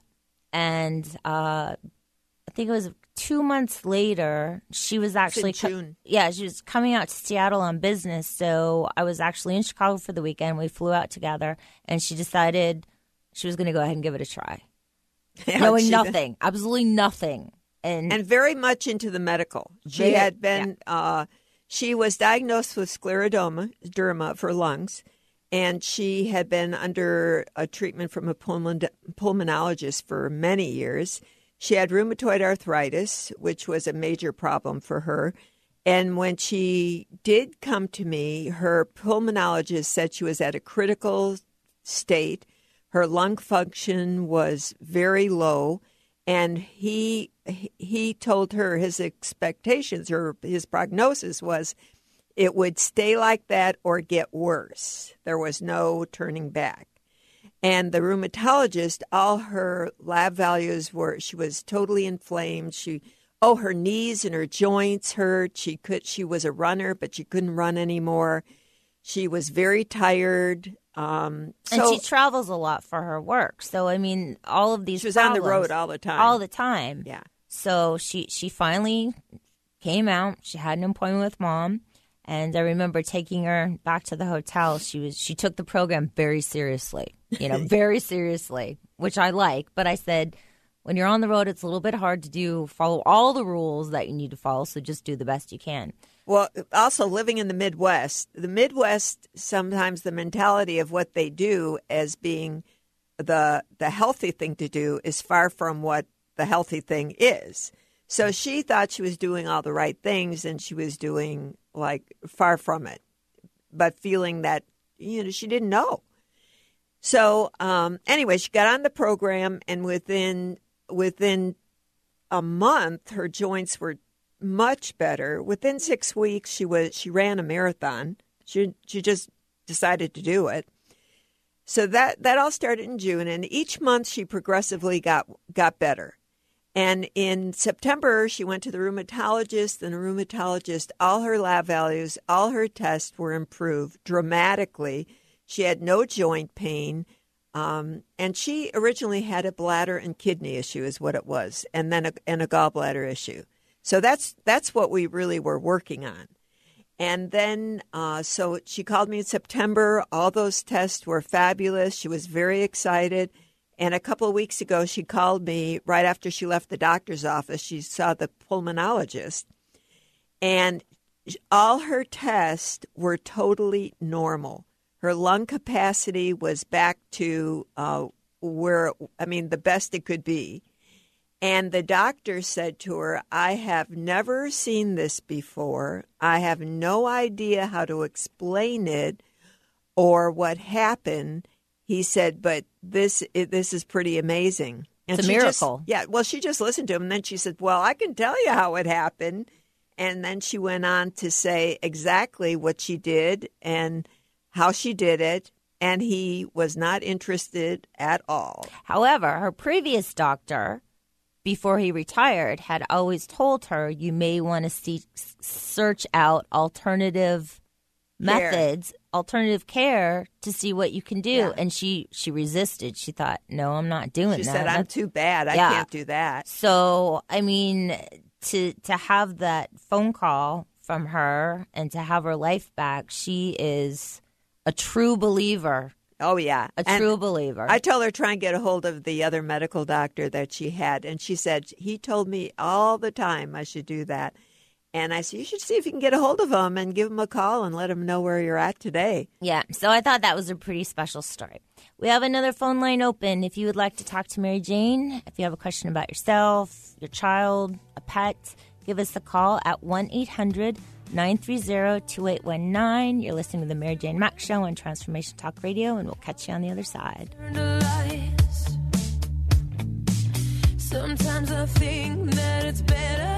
And uh, I think it was two months later, she was actually, co- June. yeah, she was coming out to Seattle on business. So I was actually in Chicago for the weekend. We flew out together, and she decided she was going to go ahead and give it a try, Yeah, knowing she- nothing, absolutely nothing. And, and very much into the medical. She Very- had been, uh, she was diagnosed with scleroderma derma of her lungs, and she had been under a treatment from a pulmon- pulmonologist for many years. She had rheumatoid arthritis, which was a major problem for her. And when she did come to me, her pulmonologist said she was at a critical state. Her lung function was very low. And he he told her his expectations or his prognosis was it would stay like that or get worse. There was no turning back. And the rheumatologist, all her lab values were she was totally inflamed. She oh her knees and her joints hurt. She could she was a runner, but she couldn't run anymore. She was very tired. Um, so and she travels a lot for her work. So, I mean, all of these she was on the problems- road all the time. All the time. Yeah. So she, she finally came out. She had an appointment with Mom. And I remember taking her back to the hotel. She was she took the program very seriously, you know, very seriously, which I like. But I said, when you're on the road, it's a little bit hard to do follow all the rules that you need to follow. So just do the best you can. Well, also living in the Midwest, the Midwest, sometimes the mentality of what they do as being the the healthy thing to do is far from what the healthy thing is. So she thought she was doing all the right things, and she was doing like far from it, but feeling that, you know, she didn't know. So um, anyway, she got on the program, and within within a month, her joints were much better. Within six weeks, she was she ran a marathon. She she just decided to do it. So that that all started in June, and each month she progressively got got better. And in September, she went to the rheumatologist, and the rheumatologist, all her lab values, all her tests were improved dramatically. She had no joint pain, um, and she originally had a bladder and kidney issue is what it was, and then a, and a gallbladder issue. So that's that's what we really were working on. And then, uh, so she called me in September. All those tests were fabulous. She was very excited. And a couple of weeks ago, she called me right after she left the doctor's office. She saw the pulmonologist. And all her tests were totally normal. Her lung capacity was back to uh, where, I mean, the best it could be. And the doctor said to her, I have never seen this before. I have no idea how to explain it or what happened. He said, but this this is pretty amazing. And it's a she miracle. Just, yeah, well, she just listened to him, and then she said, well, I can tell you how it happened. And then she went on to say exactly what she did and how she did it, and he was not interested at all. However, her previous doctor, before he retired, had always told her you may want to see, search out alternative Care. methods, alternative care to see what you can do. Yeah. And she, she resisted. She thought, no, I'm not doing She that. said, I'm That's- too bad. I Yeah. can't do that. So, I mean, to to have that phone call from her and to have her life back, she is a true believer. Oh, yeah. A And true believer. I told her try and get a hold of the other medical doctor that she had, and she said, he told me all the time I should do that. And I said, you should see if you can get a hold of him and give him a call and let him know where you're at today. Yeah, so I thought that was a pretty special story. We have another phone line open. If you would like to talk to Mary Jane, if you have a question about yourself, your child, a pet, give us a call at one eight hundred nine three zero two eight one nine. You're listening to the Mary Jane Mack Show on Transformation Talk Radio, and we'll catch you on the other side. Sometimes I think that it's better.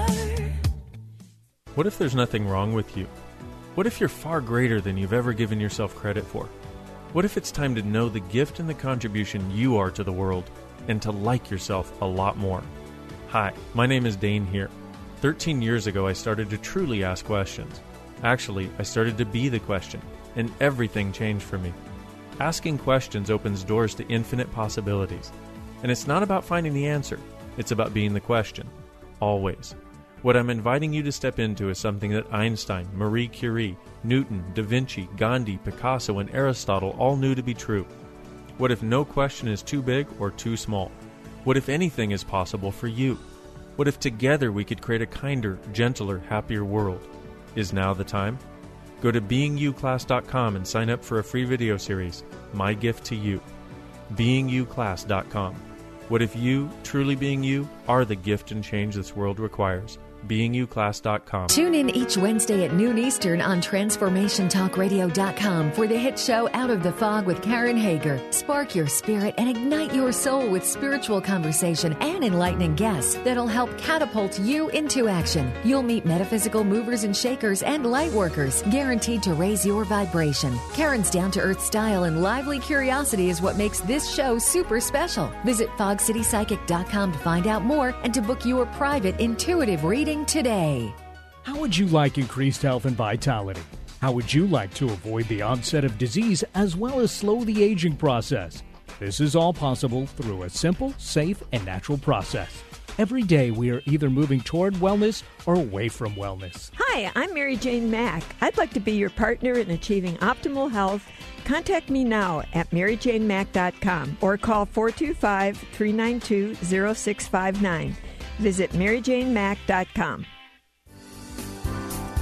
What if there's nothing wrong with you? What if you're far greater than you've ever given yourself credit for? What if it's time to know the gift and the contribution you are to the world and to like yourself a lot more? Hi, my name is Dane here. thirteen years ago, I started to truly ask questions. Actually, I started to be the question, and everything changed for me. Asking questions opens doors to infinite possibilities. And it's not about finding the answer. It's about being the question. Always. What I'm inviting you to step into is something that Einstein, Marie Curie, Newton, Da Vinci, Gandhi, Picasso, and Aristotle all knew to be true. What if no question is too big or too small? What if anything is possible for you? What if together we could create a kinder, gentler, happier world? Is now the time? Go to being you class dot com and sign up for a free video series, My Gift to You. being you class dot com. What if you, truly being you, are the gift and change this world requires? being you class dot com. Tune in each Wednesday at noon Eastern on Transformation Talk Radio dot com for the hit show Out of the Fog with Karen Hager. Spark your spirit and ignite your soul with spiritual conversation and enlightening guests that'll help catapult you into action. You'll meet metaphysical movers and shakers and light workers, guaranteed to raise your vibration. Karen's down-to-earth style and lively curiosity is what makes this show super special. Visit fog city psychic dot com to find out more and to book your private intuitive reading today. How would you like increased health and vitality? How would you like to avoid the onset of disease as well as slow the aging process? This is all possible through a simple, safe, and natural process. Every day we are either moving toward wellness or away from wellness. Hi, I'm Mary Jane Mack. I'd like to be your partner in achieving optimal health. Contact me now at mary jane mack dot com or call four two five, three nine two, zero six five nine. Visit mary jane mack dot com.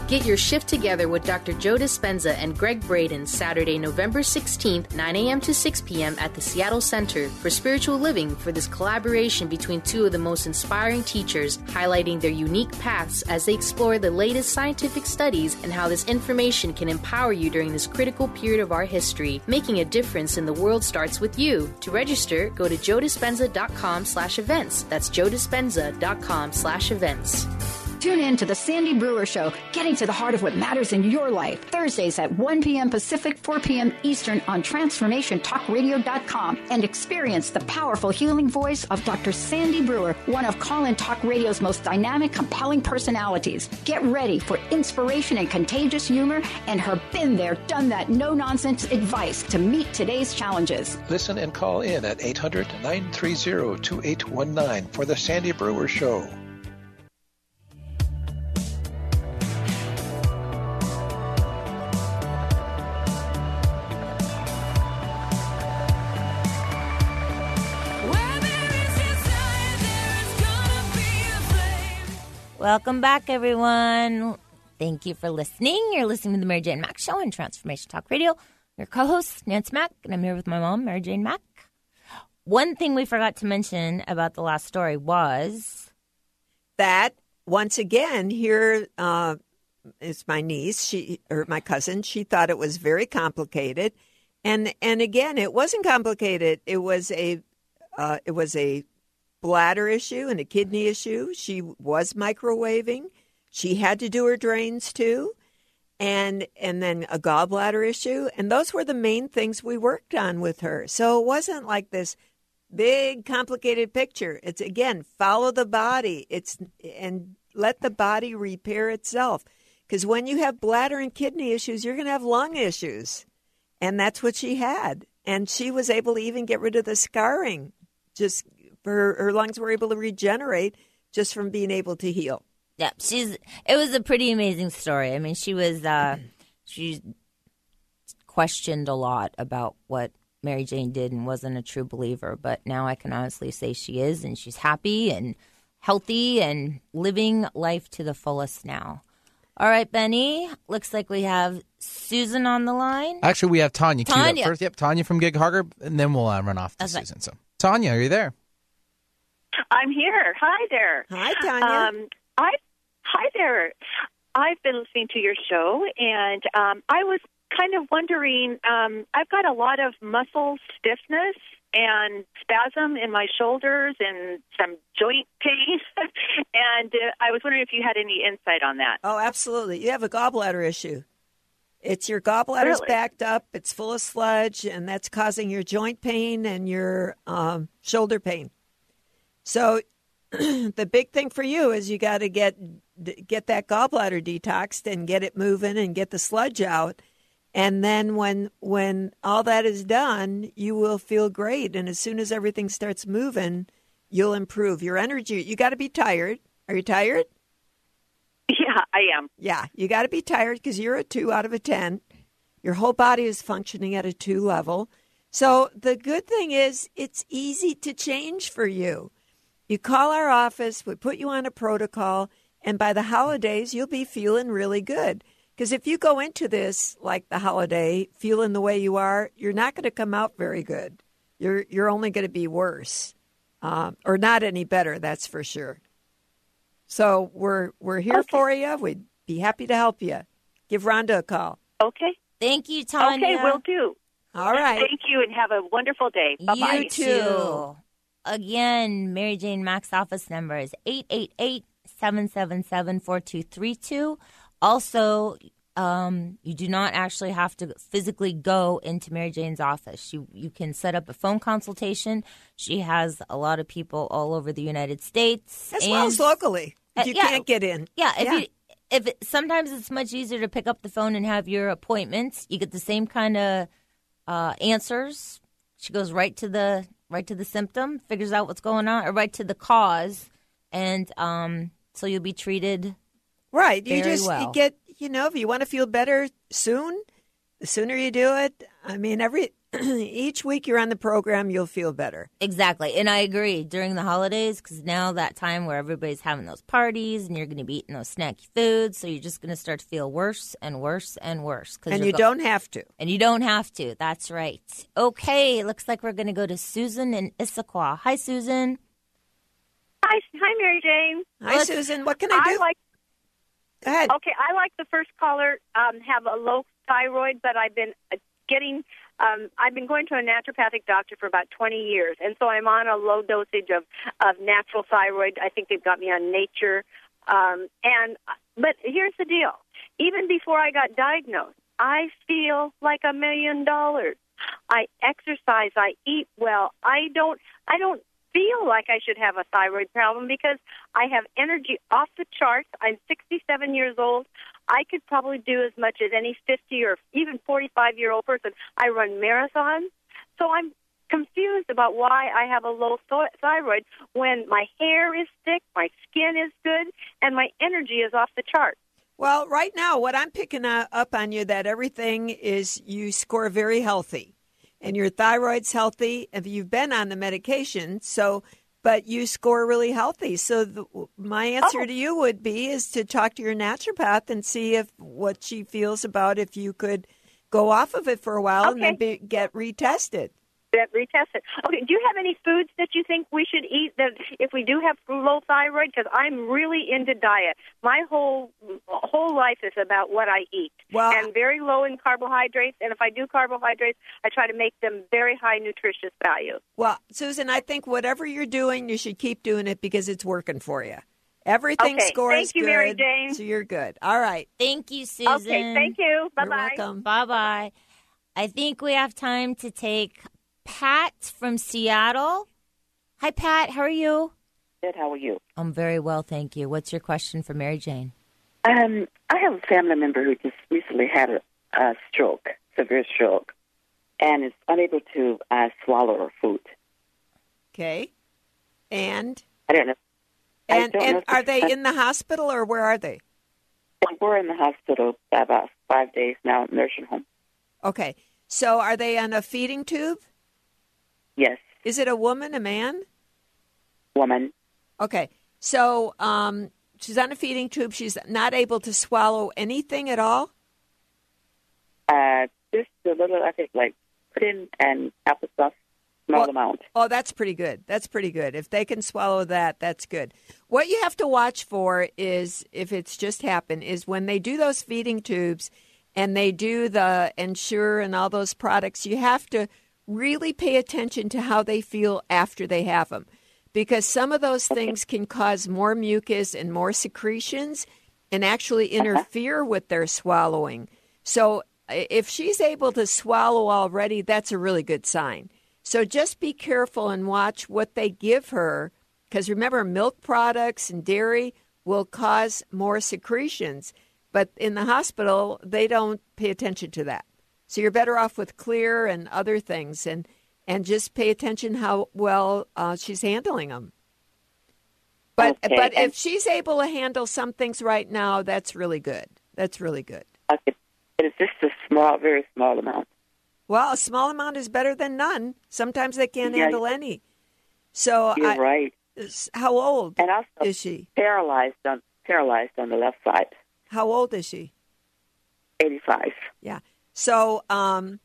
Get your shift together with Doctor Joe Dispenza and Greg Braden Saturday, November sixteenth, nine a.m. to six p.m. at the Seattle Center for Spiritual Living for this collaboration between two of the most inspiring teachers, highlighting their unique paths as they explore the latest scientific studies and how this information can empower you during this critical period of our history. Making a difference in the world starts with you. To register, go to joe dispenza dot com slash events. That's joe dispenza dot com slash events. Tune in to the Sandy Brewer Show, getting to the heart of what matters in your life. Thursdays at one p.m. Pacific, four p.m. Eastern on transformation talk radio dot com, and experience the powerful healing voice of Doctor Sandy Brewer, one of Call-In Talk Radio's most dynamic, compelling personalities. Get ready for inspiration and contagious humor and her been there, done that, no-nonsense advice to meet today's challenges. Listen and call in at eight hundred, nine three zero, two eight one nine for the Sandy Brewer Show. Welcome back, everyone. Thank you for listening. You're listening to the Mary Jane Mack Show on Transformation Talk Radio. Your co-host, Nancy Mack, and I'm here with my mom, Mary Jane Mack. One thing we forgot to mention about the last story was that, once again, here uh, is my niece, she or my cousin. She thought it was very complicated, and and again, it wasn't complicated. It was a uh, it was a bladder issue and a kidney issue. She was microwaving. She had to do her drains too. And and then a gallbladder issue. And those were the main things we worked on with her. So it wasn't like this big, complicated picture. It's, again, follow the body. It's and let the body repair itself. Because when you have bladder and kidney issues, you're going to have lung issues. And that's what she had. And she was able to even get rid of the scarring. Just her, her lungs were able to regenerate just from being able to heal. Yeah, she's. It was a pretty amazing story. I mean, she was. Uh, she questioned a lot about what Mary Jane did and wasn't a true believer. But now I can honestly say she is, and she's happy and healthy and living life to the fullest now. All right, Benny. Looks like we have Susan on the line. Actually, we have Tanya. queued up Tanya. First, yep, Tanya from Gig Harbor, and then we'll uh, run off to That's Susan. right. So, Tanya, are you there? I'm here. Hi there. Hi, Tanya. Um, I, hi there. I've been listening to your show, and um, I was kind of wondering, um, I've got a lot of muscle stiffness and spasm in my shoulders and some joint pain, and uh, I was wondering if you had any insight on that. Oh, absolutely. You have a gallbladder issue. It's your gallbladder's Really? backed up, it's full of sludge, and that's causing your joint pain and your um, shoulder pain. So the big thing for you is you got to get get that gallbladder detoxed and get it moving and get the sludge out. And then when when all that is done, you will feel great. And as soon as everything starts moving, you'll improve. Your energy, you got to be tired. Are you tired? Yeah, I am. Yeah, you got to be tired because you're a two out of a ten. Your whole body is functioning at a two level. So the good thing is it's easy to change for you. You call our office, we put you on a protocol, and by the holidays, you'll be feeling really good. Because if you go into this like the holiday, feeling the way you are, you're not going to come out very good. You're you're only going to be worse, um, or not any better. That's for sure. So we're we're here Okay. for you. We'd be happy to help you. Give Rhonda a call. Okay. Thank you, Tanya. Okay, will do. All right. Thank you, and have a wonderful day. Bye-bye. You too. Again, Mary Jane Mack's office number is eight eight eight, seven seven seven, four two three two. Also, um, you do not actually have to physically go into Mary Jane's office. You you can set up a phone consultation. She has a lot of people all over the United States. As and, well as locally. If you uh, yeah. can't get in. Yeah, if Yeah. you if it, sometimes it's much easier to pick up the phone and have your appointments. You get the same kind of uh, answers. She goes right to the right to the symptom, figures out what's going on, or right to the cause, and um, so you'll be treated Right. You very just well. you get, you know, if you want to feel better soon, the sooner you do it. I mean, every each week you're on the program, you'll feel better. Exactly. And I agree during the holidays, because now that time where everybody's having those parties and you're going to be eating those snacky foods, so you're just going to start to feel worse and worse and worse. And you go- don't have to. And you don't have to. That's right. Okay, looks like we're going to go to Susan in Issaquah. Hi, Susan. Hi, hi, Mary Jane. Hi, Let's- Susan. What can I do? I like, Go ahead. Okay, I like the first caller, um, have a low thyroid, but I've been uh, getting, um, I've been going to a naturopathic doctor for about twenty years, and so I'm on a low dosage of, of natural thyroid. I think they've got me on Nature. Um, and But here's the deal. Even before I got diagnosed, I feel like a million dollars. I exercise, I eat well. I don't, I don't feel like I should have a thyroid problem because I have energy off the charts. I'm sixty-seven years old. I could probably do as much as any fifty or even forty-five-year-old person. I run marathons. So I'm confused about why I have a low th- thyroid when my hair is thick, my skin is good, and my energy is off the chart. Well, right now, what I'm picking up on you, that everything is you score very healthy. And your thyroid's healthy if you've been on the medication, so but you score really healthy. So the, my answer Oh. to you would be is to talk to your naturopath and see if what she feels about if you could go off of it for a while and then be, get retested. Get retested. Okay, do you have any foods that you think we should eat that if we do have low thyroid? Because I'm really into diet. My whole whole life is about what I eat. Well, and very low in carbohydrates. And if I do carbohydrates, I try to make them very high nutritious value. Well, Susan, I think whatever you're doing, you should keep doing it because it's working for you. Everything Okay, scores thank you, good, Mary Jane. so you're good. All right. Thank you, Susan. Okay, thank you. Bye-bye. You're welcome. Bye-bye. I think we have time to take Pat from Seattle. Hi, Pat. How are you? Good. How are you? I'm very well, thank you. What's your question for Mary Jane? Um, I have a family member who just recently had a, a stroke, severe stroke, and is unable to uh, swallow her food. Okay. And I don't know. I and, don't know and if are it's- they in the hospital or where are they? We're in the hospital about five days now, nursing home. Okay. So are they on a feeding tube? Yes. Is it a woman, a man? Woman. Okay. So um, she's on a feeding tube. She's not able to swallow anything at all? Uh, just a little, I think, like pudding and applesauce, small Well, amount. Oh, that's pretty good. That's pretty good. If they can swallow that, that's good. What you have to watch for is, if it's just happened, is when they do those feeding tubes and they do the Ensure and all those products, you have to really pay attention to how they feel after they have them. Because some of those things can cause more mucus and more secretions and actually interfere with their swallowing. So if she's able to swallow already, that's a really good sign. So just be careful and watch what they give her, because remember, milk products and dairy will cause more secretions. But in the hospital, they don't pay attention to that. So you're better off with Clear and other things, and, and just pay attention how well uh, she's handling them. But Okay, but and- if she's able to handle some things right now, that's really good. That's really good. Okay. It is just a small, very small amount. Well, a small amount is better than none. Sometimes they can't Yeah, handle any. So You're I, right. How old and also is she? Paralyzed on paralyzed on the left side. How old is she? eighty-five. Yeah. So, um,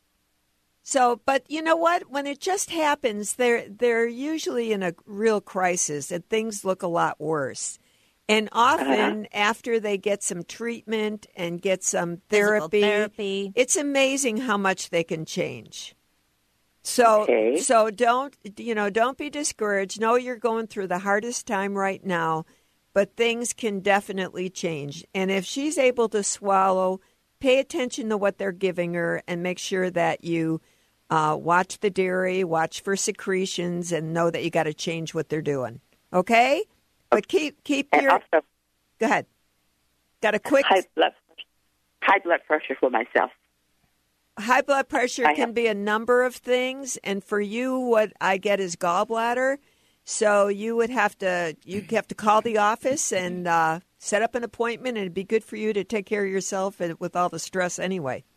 so, but you know what? When it just happens, they're they're usually in a real crisis, and things look a lot worse. And often, Uh-huh. after they get some treatment and get some Physical therapy, therapy. it's amazing how much they can change. So, Okay. so don't you know? Don't be discouraged. Know you're going through the hardest time right now, but things can definitely change. And if she's able to swallow, pay attention to what they're giving her, and make sure that you uh, watch the dairy, watch for secretions, and know that you got to change what they're doing. Okay, but keep keep And your. also, Go ahead. Got a quick high blood high blood pressure for myself. high blood pressure I can have- be a number of things, and for you, what I get is gallbladder. So you would have to you have to call the office and uh, set up an appointment, and it'd be good for you to take care of yourself and with all the stress anyway.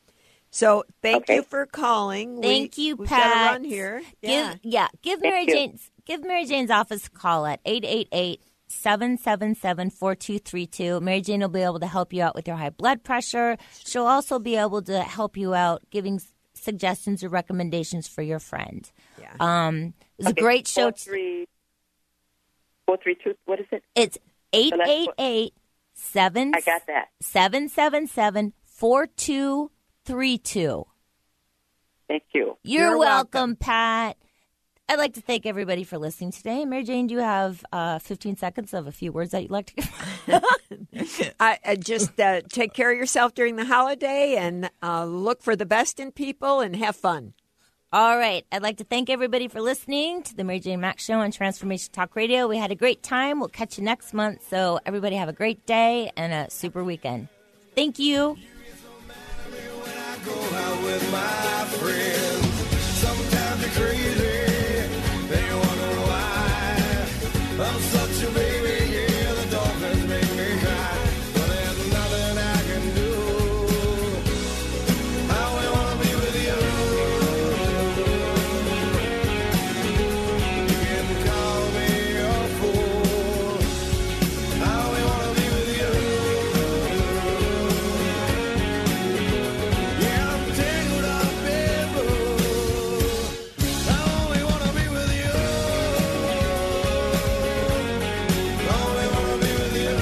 So thank Okay. you for calling. Thank we, you, we've Pat. got to run here. Yeah. Give, yeah, give Thank Mary you. Jane's give Mary Jane's office a call at eight eight eight, seven seven seven, four two three two. Mary Jane will be able to help you out with your high blood pressure. She'll also be able to help you out giving s- suggestions or recommendations for your friend. Yeah. Um, it was Okay, a great show. Four three, four three two. What is it? It's eight So that's eight what- eight, seven I got that. seven seven seven, four two three two. Thank you. You're, You're welcome, welcome. Pat. I'd like to thank everybody for listening today. Mary Jane, do you have uh, fifteen seconds of a few words that you'd like to give? I, I just uh, take care of yourself during the holiday and uh, look for the best in people and have fun. All right. I'd like to thank everybody for listening to the Mary Jane Mack Show on Transformation Talk Radio. We had a great time. We'll catch you next month. So everybody have a great day and a super weekend. Thank you. Go out with my friends. Sometimes you're crazy, then you wonder why. I'm such a baby, yeah, the dolphins make me cry. But there's nothing I can do. I only wanna be with you. You can call me a fool. I only wanna be with you. Yeah, I'm tangled up in blue. I only wanna be with you. I only wanna be with you.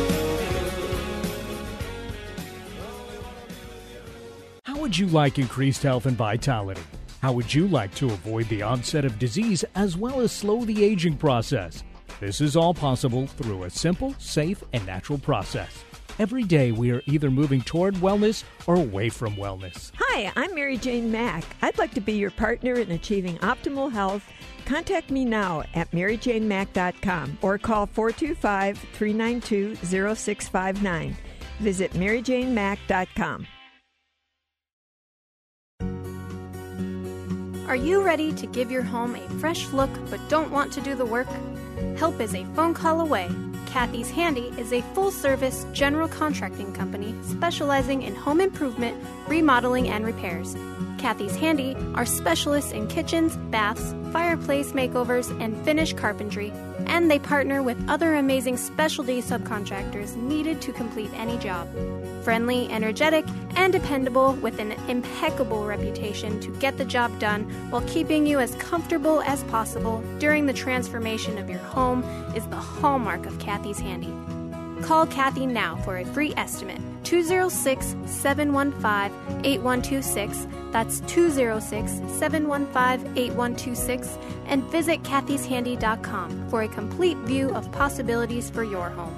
How would you like increased health and vitality? How would you like to avoid the onset of disease as well as slow the aging process? This is all possible through a simple, safe, and natural process. Every day we are either moving toward wellness or away from wellness. Hi, I'm Mary Jane Mack. I'd like to be your partner in achieving optimal health. Contact me now at mary jane mack dot com or call four two five, three nine two, zero six five nine. Visit mary jane mack dot com. Are you ready to give your home a fresh look but don't want to do the work? Help is a phone call away. Kathy's Handy is a full-service general contracting company specializing in home improvement, remodeling, and repairs. Kathy's Handy are specialists in kitchens, baths, fireplace makeovers, and finish carpentry, and they partner with other amazing specialty subcontractors needed to complete any job. Friendly, energetic, and dependable with an impeccable reputation to get the job done while keeping you as comfortable as possible during the transformation of your home is the hallmark of Kathy's Handy. Call Kathy now for a free estimate. two oh six, seven one five, eight one two six. That's two oh six, seven one five, eight one two six. And visit kathys handy dot com for a complete view of possibilities for your home.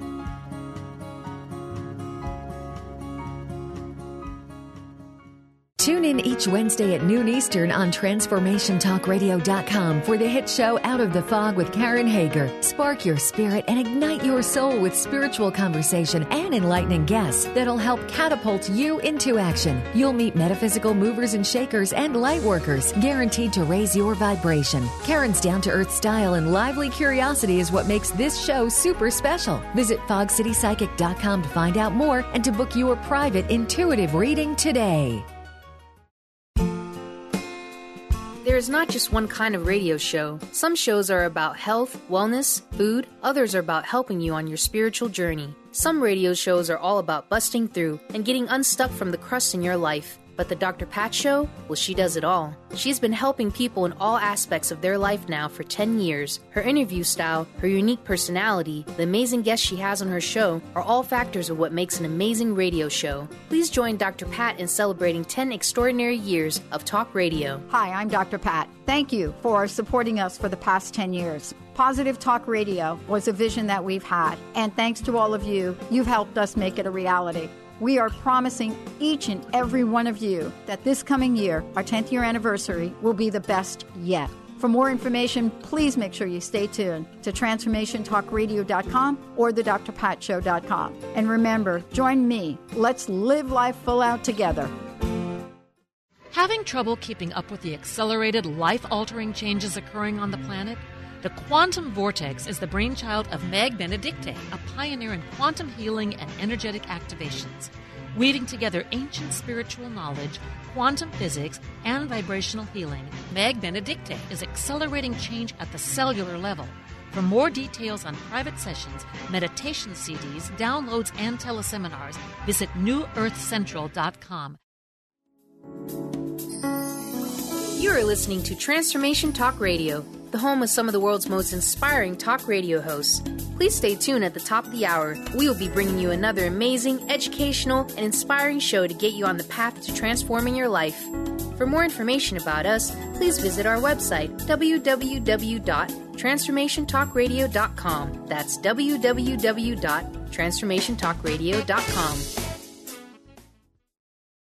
Tune in each Wednesday at noon Eastern on Transformation Talk Radio dot com for the hit show Out of the Fog with Karen Hager. Spark your spirit and ignite your soul with spiritual conversation and enlightening guests that'll help catapult you into action. You'll meet metaphysical movers and shakers and light workers, guaranteed to raise your vibration. Karen's down-to-earth style and lively curiosity is what makes this show super special. Visit fog city psychic dot com to find out more and to book your private intuitive reading today. There is not just one kind of radio show. Some shows are about health, wellness, food. Others are about helping you on your spiritual journey. Some radio shows are all about busting through and getting unstuck from the crust in your life. But the Doctor Pat Show? Well, she does it all. She's been helping people in all aspects of their life now for ten years. Her interview style, her unique personality, the amazing guests she has on her show are all factors of what makes an amazing radio show. Please join Doctor Pat in celebrating ten extraordinary years of talk radio. Hi, I'm Doctor Pat. Thank you for supporting us for the past ten years. Positive Talk Radio was a vision that we've had, and thanks to all of you, you've helped us make it a reality. We are promising each and every one of you that this coming year, our tenth year anniversary, will be the best yet. For more information, please make sure you stay tuned to Transformation Talk Radio dot com or the Dr Pat Show dot com. And remember, join me. Let's live life full out together. Having trouble keeping up with the accelerated, life-altering changes occurring on the planet? The Quantum Vortex is the brainchild of Meg Benedicte, a pioneer in quantum healing and energetic activations. Weaving together ancient spiritual knowledge, quantum physics, and vibrational healing, Meg Benedicte is accelerating change at the cellular level. For more details on private sessions, meditation C Ds, downloads, and teleseminars, visit new earth central dot com. You are listening to Transformation Talk Radio, the home of some of the world's most inspiring talk radio hosts. Please stay tuned at the top of the hour. We will be bringing you another amazing, educational, and inspiring show to get you on the path to transforming your life. For more information about us, please visit our website, w w w dot transformation talk radio dot com. That's w w w dot transformation talk radio dot com.